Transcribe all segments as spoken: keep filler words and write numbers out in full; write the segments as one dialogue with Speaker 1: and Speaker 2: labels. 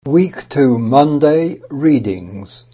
Speaker 1: Week two Monday Readings.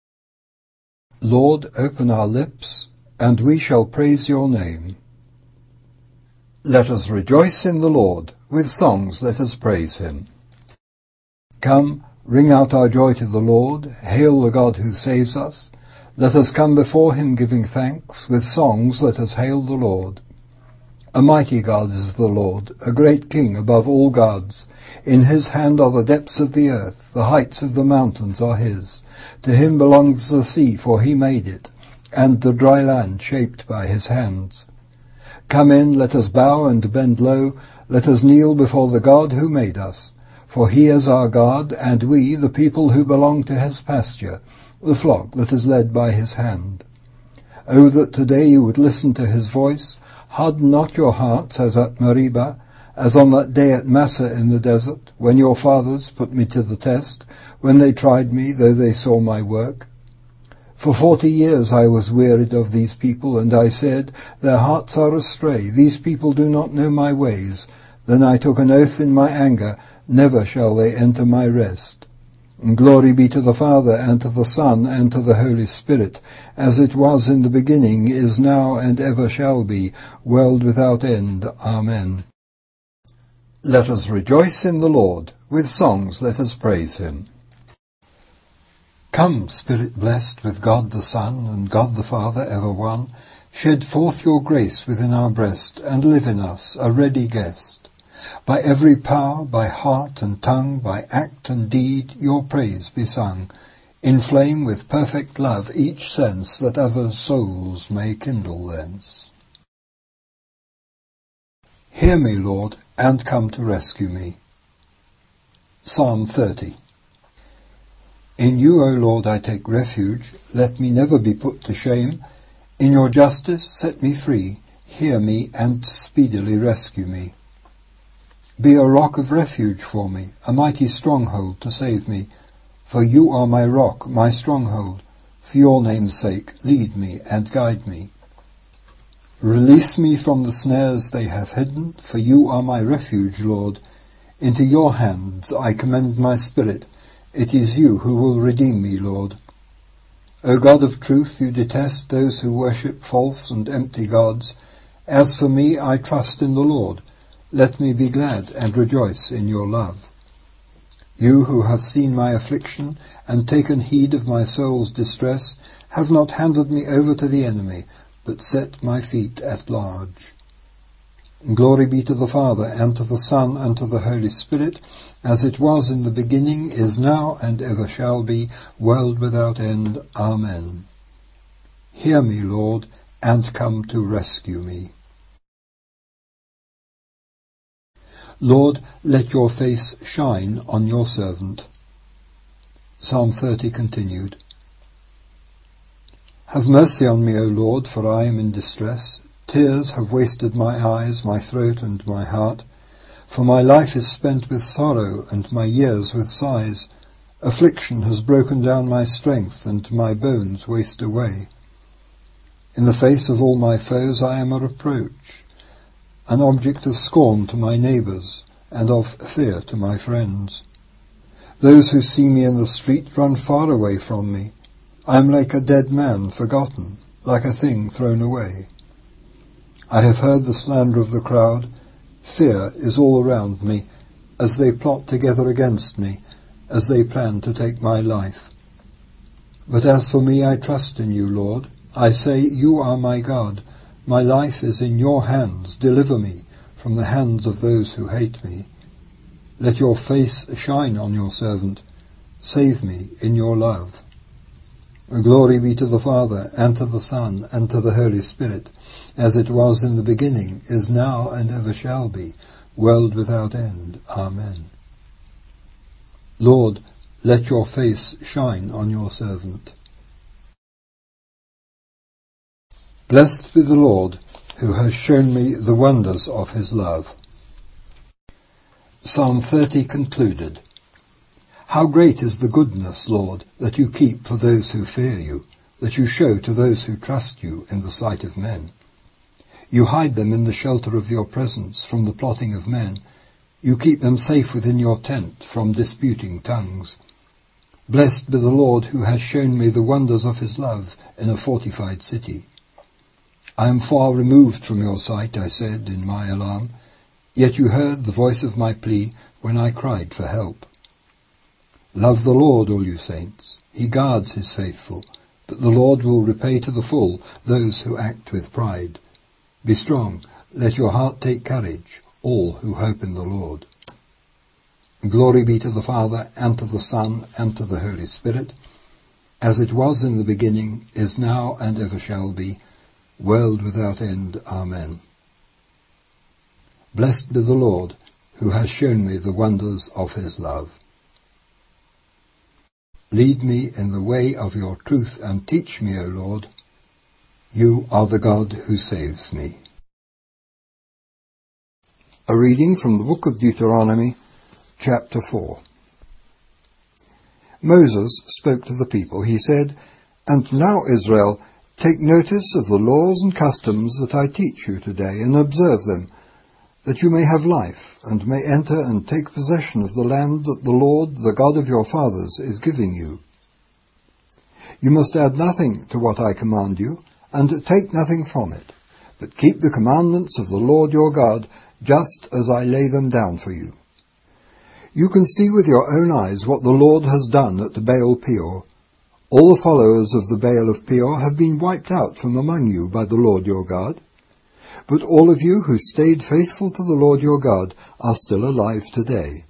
Speaker 1: Lord, open our lips, and we shall praise your name. Let us rejoice in the Lord. With songs let us praise him. Come, ring out our joy to the Lord. Hail the God who saves us. Let us come before him giving thanks. With songs let us hail the Lord. A mighty God is the Lord, a great King above all gods. In his hand are the depths of the earth, the heights of the mountains are his. To him belongs the sea, for he made it, and the dry land shaped by his hands. Come in, let us bow and bend low, let us kneel before the God who made us. For he is our God, and we, the people who belong to his pasture, the flock that is led by his hand. O that today you would listen to his voice. Harden not your hearts as at Meribah, as on that day at Massah in the desert, when your fathers put me to the test, when they tried me, though they saw my work. For forty years I was wearied of these people, and I said, their hearts are astray, these people do not know my ways. Then I took an oath in my anger, never shall they enter my rest. And glory be to the Father, and to the Son, and to the Holy Spirit, as it was in the beginning, is now, and ever shall be, world without end. Amen. Let us rejoice in the Lord. With songs let us praise him. Come, Spirit blessed with God the Son, and God the Father ever one, shed forth your grace within our breast, and live in us, a ready guest. By every power, by heart and tongue, by act and deed, your praise be sung. Inflame with perfect love each sense, that other souls may kindle thence. Hear me, Lord, and come to rescue me. Psalm thirty. In you, O Lord, I take refuge. Let me never be put to shame. In your justice set me free. Hear me and speedily rescue me. Be a rock of refuge for me, a mighty stronghold to save me. For you are my rock, my stronghold. For your name's sake, lead me and guide me. Release me from the snares they have hidden, for you are my refuge, Lord. Into your hands I commend my spirit. It is you who will redeem me, Lord. O God of truth, you detest those who worship false and empty gods. As for me, I trust in the Lord. Let me be glad and rejoice in your love. You who have seen my affliction and taken heed of my soul's distress, have not handed me over to the enemy, but set my feet at large. Glory be to the Father, and to the Son, and to the Holy Spirit, as it was in the beginning, is now, and ever shall be, world without end. Amen. Hear me, Lord, and come to rescue me. Lord, let your face shine on your servant. Psalm thirty continued. Have mercy on me, O Lord, for I am in distress. Tears have wasted my eyes, my throat, and my heart. For my life is spent with sorrow, and my years with sighs. Affliction has broken down my strength, and my bones waste away. In the face of all my foes I am a reproach, an object of scorn to my neighbours, and of fear to my friends. Those who see me in the street run far away from me. I am like a dead man forgotten, like a thing thrown away. I have heard the slander of the crowd. Fear is all around me, as they plot together against me, as they plan to take my life. But as for me, I trust in you, Lord. I say, you are my God. My life is in your hands. Deliver me from the hands of those who hate me. Let your face shine on your servant. Save me in your love. Glory be to the Father, and to the Son, and to the Holy Spirit, as it was in the beginning, is now, and ever shall be, world without end. Amen. Lord, let your face shine on your servant. Blessed be the Lord, who has shown me the wonders of his love. Psalm thirty concluded. How great is the goodness, Lord, that you keep for those who fear you, that you show to those who trust you in the sight of men. You hide them in the shelter of your presence from the plotting of men. You keep them safe within your tent from disputing tongues. Blessed be the Lord who has shown me the wonders of his love in a fortified city. I am far removed from your sight, I said in my alarm, yet you heard the voice of my plea when I cried for help. Love the Lord, all you saints. He guards his faithful, but the Lord will repay to the full those who act with pride. Be strong, let your heart take courage, all who hope in the Lord. Glory be to the Father, and to the Son, and to the Holy Spirit, as it was in the beginning, is now, and ever shall be, world without end. Amen. Blessed be the Lord, who has shown me the wonders of his love. Lead me in the way of your truth, and teach me, O Lord. You are the God who saves me. A reading from the book of Deuteronomy, chapter four. Moses spoke to the people. He said, And now, Israel, take notice of the laws and customs that I teach you today, and observe them, that you may have life, and may enter and take possession of the land that the Lord, the God of your fathers, is giving you. You must add nothing to what I command you, and take nothing from it, but keep the commandments of the Lord your God, just as I lay them down for you. You can see with your own eyes what the Lord has done at Baal Peor. All the followers of the Baal of Peor have been wiped out from among you by the Lord your God. But all of you who stayed faithful to the Lord your God are still alive today.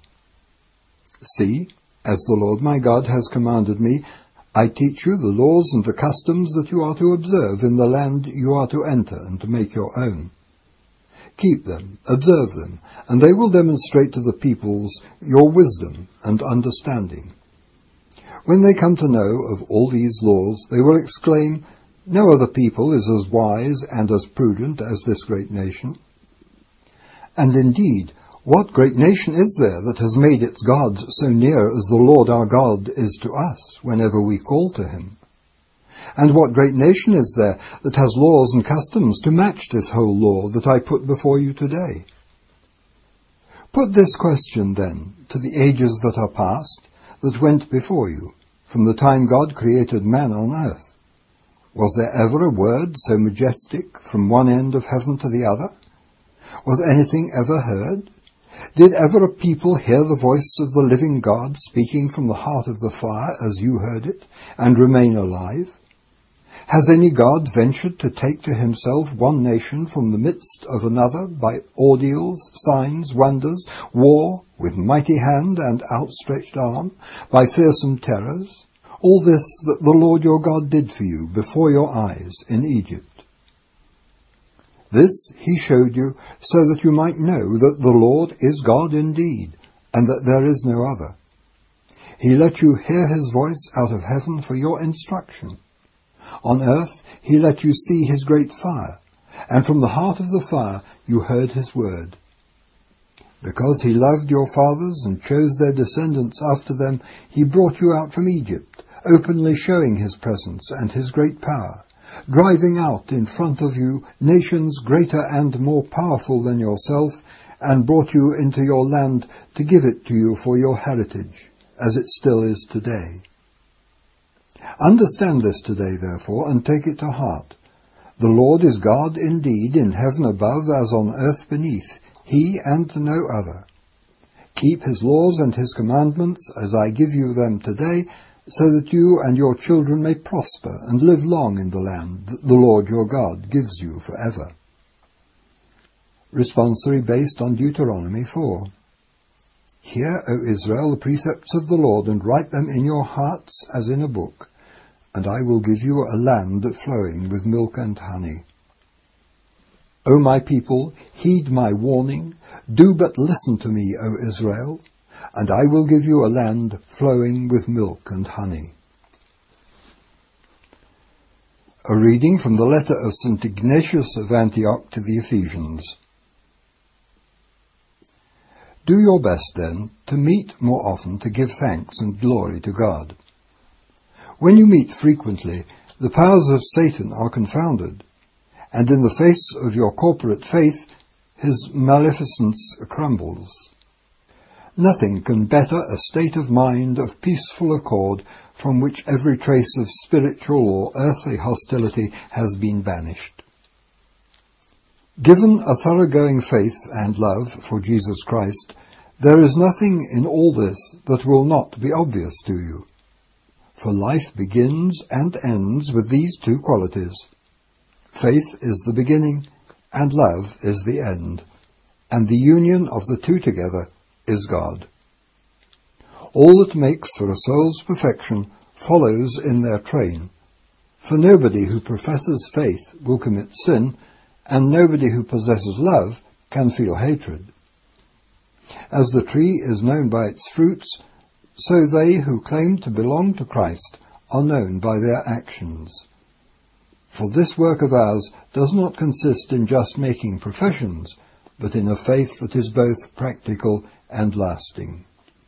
Speaker 1: See, as the Lord my God has commanded me, I teach you the laws and the customs that you are to observe in the land you are to enter and to make your own. Keep them, observe them, and they will demonstrate to the peoples your wisdom and understanding. When they come to know of all these laws, they will exclaim, No other people is as wise and as prudent as this great nation. And indeed, what great nation is there that has made its God so near as the Lord our God is to us whenever we call to him? And what great nation is there that has laws and customs to match this whole law that I put before you today? Put this question, then, to the ages that are past, that went before you, from the time God created man on earth. Was there ever a word so majestic from one end of heaven to the other? Was anything ever heard? Did ever a people hear the voice of the living God speaking from the heart of the fire as you heard it, and remain alive? Has any God ventured to take to himself one nation from the midst of another by ordeals, signs, wonders, war with mighty hand and outstretched arm, by fearsome terrors? All this that the Lord your God did for you before your eyes in Egypt. This he showed you so that you might know that the Lord is God indeed, and that there is no other. He let you hear his voice out of heaven for your instruction. On earth he let you see his great fire, and from the heart of the fire you heard his word. Because he loved your fathers and chose their descendants after them, he brought you out from Egypt, openly showing his presence and his great power, driving out in front of you nations greater and more powerful than yourself, and brought you into your land to give it to you for your heritage, as it still is today. Understand this today, therefore, and take it to heart. The Lord is God indeed, in heaven above as on earth beneath, he and no other. Keep his laws and his commandments as I give you them today, so that you and your children may prosper and live long in the land that the Lord your God gives you forever. Responsory based on Deuteronomy four. Hear, O Israel, the precepts of the Lord, and write them in your hearts as in a book, and I will give you a land flowing with milk and honey. O my people, heed my warning, do but listen to me, O Israel, and I will give you a land flowing with milk and honey. A reading from the letter of Saint Ignatius of Antioch to the Ephesians. Do your best, then, to meet more often to give thanks and glory to God. When you meet frequently, the powers of Satan are confounded, and in the face of your corporate faith, his maleficence crumbles. Nothing can better a state of mind of peaceful accord from which every trace of spiritual or earthly hostility has been banished. Given a thoroughgoing faith and love for Jesus Christ, there is nothing in all this that will not be obvious to you. For life begins and ends with these two qualities. Faith is the beginning, and love is the end, and the union of the two together is God. All that makes for a soul's perfection follows in their train, for nobody who professes faith will commit sin, and nobody who possesses love can feel hatred. As the tree is known by its fruits, so they who claim to belong to Christ are known by their actions. For this work of ours does not consist in just making professions, but in a faith that is both practical and lasting.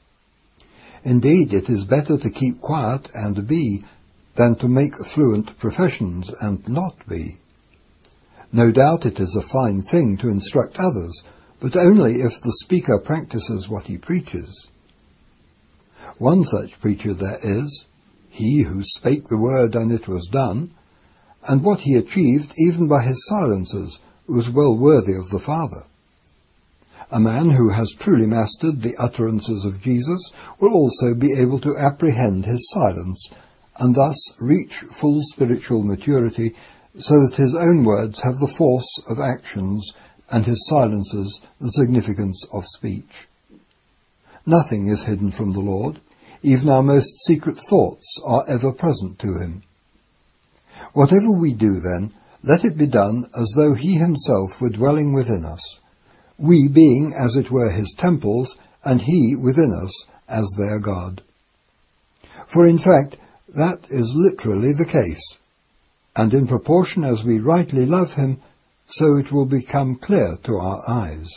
Speaker 1: Indeed, it is better to keep quiet and be than to make fluent professions and not be. No doubt it is a fine thing to instruct others, but only if the speaker practices what he preaches. One such preacher there is, he who spake the word and it was done, and what he achieved even by his silences was well worthy of the Father. A man who has truly mastered the utterances of Jesus will also be able to apprehend his silence, and thus reach full spiritual maturity, so that his own words have the force of actions, and his silences the significance of speech. Nothing is hidden from the Lord. Even our most secret thoughts are ever present to him. Whatever we do, then, let it be done as though he himself were dwelling within us, we being, as it were, his temples, and he within us as their God. For in fact, that is literally the case, and in proportion as we rightly love him, so it will become clear to our eyes.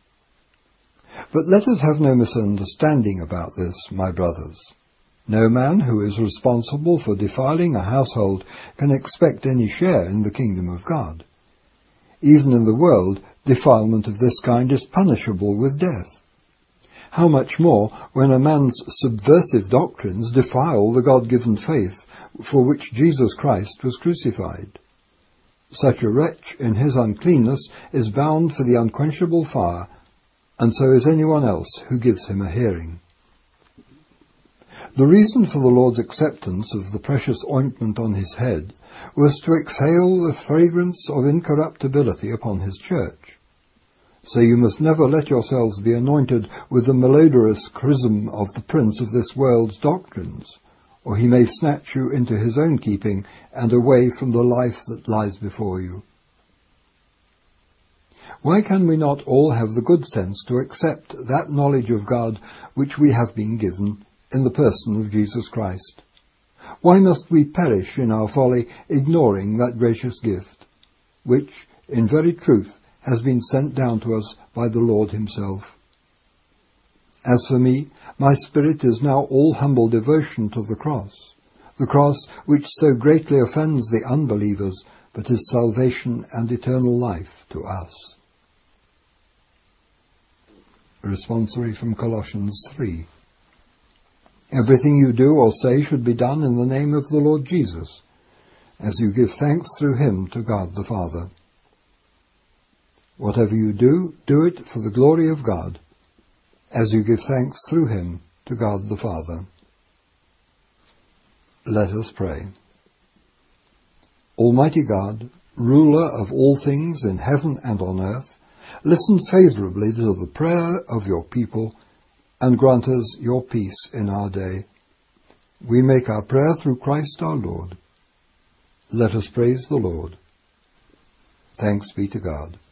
Speaker 1: But let us have no misunderstanding about this, my brothers. No man who is responsible for defiling a household can expect any share in the kingdom of God. Even in the world, defilement of this kind is punishable with death. How much more when a man's subversive doctrines defile the God-given faith for which Jesus Christ was crucified. Such a wretch in his uncleanness is bound for the unquenchable fire, and so is anyone else who gives him a hearing. The reason for the Lord's acceptance of the precious ointment on his head was to exhale the fragrance of incorruptibility upon his church. So you must never let yourselves be anointed with the malodorous chrism of the prince of this world's doctrines, or he may snatch you into his own keeping and away from the life that lies before you. Why can we not all have the good sense to accept that knowledge of God which we have been given in the person of Jesus Christ? Why must we perish in our folly, ignoring that gracious gift, which, in very truth, has been sent down to us by the Lord himself? As for me, my spirit is now all humble devotion to the cross, the cross which so greatly offends the unbelievers, but is salvation and eternal life to us. A responsory from Colossians three. Everything you do or say should be done in the name of the Lord Jesus, as you give thanks through him to God the Father. Whatever you do, do it for the glory of God, as you give thanks through him to God the Father. Let us pray. Almighty God, ruler of all things in heaven and on earth, listen favourably to the prayer of your people, and grant us your peace in our day. We make our prayer through Christ our Lord. Let us praise the Lord. Thanks be to God.